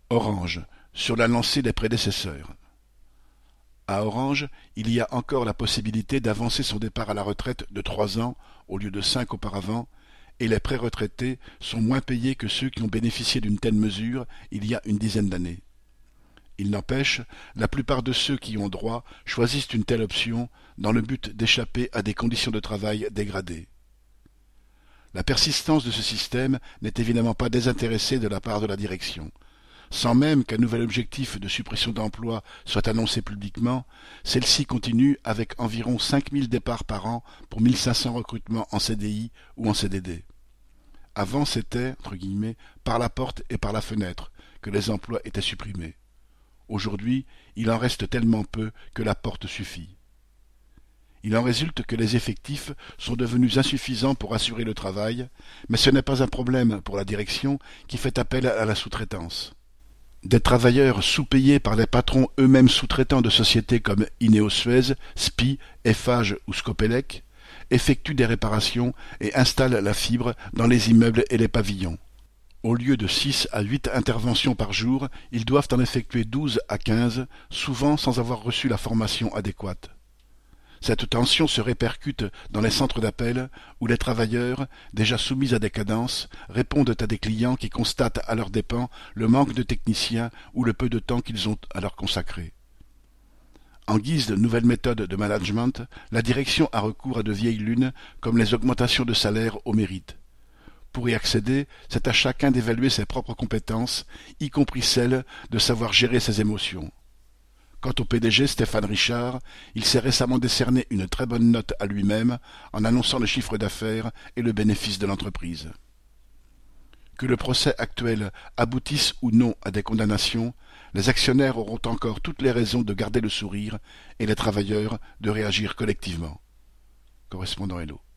Orange, sur la lancée des prédécesseurs. À Orange, il y a encore la possibilité d'avancer son départ à la retraite de 3 ans au lieu de 5 auparavant, et les pré-retraités sont moins payés que ceux qui ont bénéficié d'une telle mesure il y a une dizaine d'années. Il n'empêche, la plupart de ceux qui y ont droit choisissent une telle option dans le but d'échapper à des conditions de travail dégradées. La persistance de ce système n'est évidemment pas désintéressée de la part de la direction. Sans même qu'un nouvel objectif de suppression d'emplois soit annoncé publiquement, celle-ci continue avec environ 5000 départs par an pour 1500 recrutements en CDI ou en CDD. Avant, c'était, entre guillemets, par la porte et par la fenêtre que les emplois étaient supprimés. Aujourd'hui, il en reste tellement peu que la porte suffit. Il en résulte que les effectifs sont devenus insuffisants pour assurer le travail, mais ce n'est pas un problème pour la direction qui fait appel à la sous-traitance. Des travailleurs sous-payés par les patrons eux-mêmes sous-traitants de sociétés comme Ineos-Suez, SPI, Eiffage ou Scopelec effectuent des réparations et installent la fibre dans les immeubles et les pavillons. Au lieu de 6 à 8 interventions par jour, ils doivent en effectuer 12 à 15, souvent sans avoir reçu la formation adéquate. Cette tension se répercute dans les centres d'appel où les travailleurs, déjà soumis à des cadences, répondent à des clients qui constatent à leurs dépens le manque de techniciens ou le peu de temps qu'ils ont à leur consacrer. En guise de nouvelles méthodes de management, la direction a recours à de vieilles lunes comme les augmentations de salaire au mérite. Pour y accéder, c'est à chacun d'évaluer ses propres compétences, y compris celle de savoir gérer ses émotions. Quant au PDG Stéphane Richard, il s'est récemment décerné une très bonne note à lui-même en annonçant le chiffre d'affaires et le bénéfice de l'entreprise. Que le procès actuel aboutisse ou non à des condamnations, les actionnaires auront encore toutes les raisons de garder le sourire et les travailleurs de réagir collectivement. Correspondant Hello.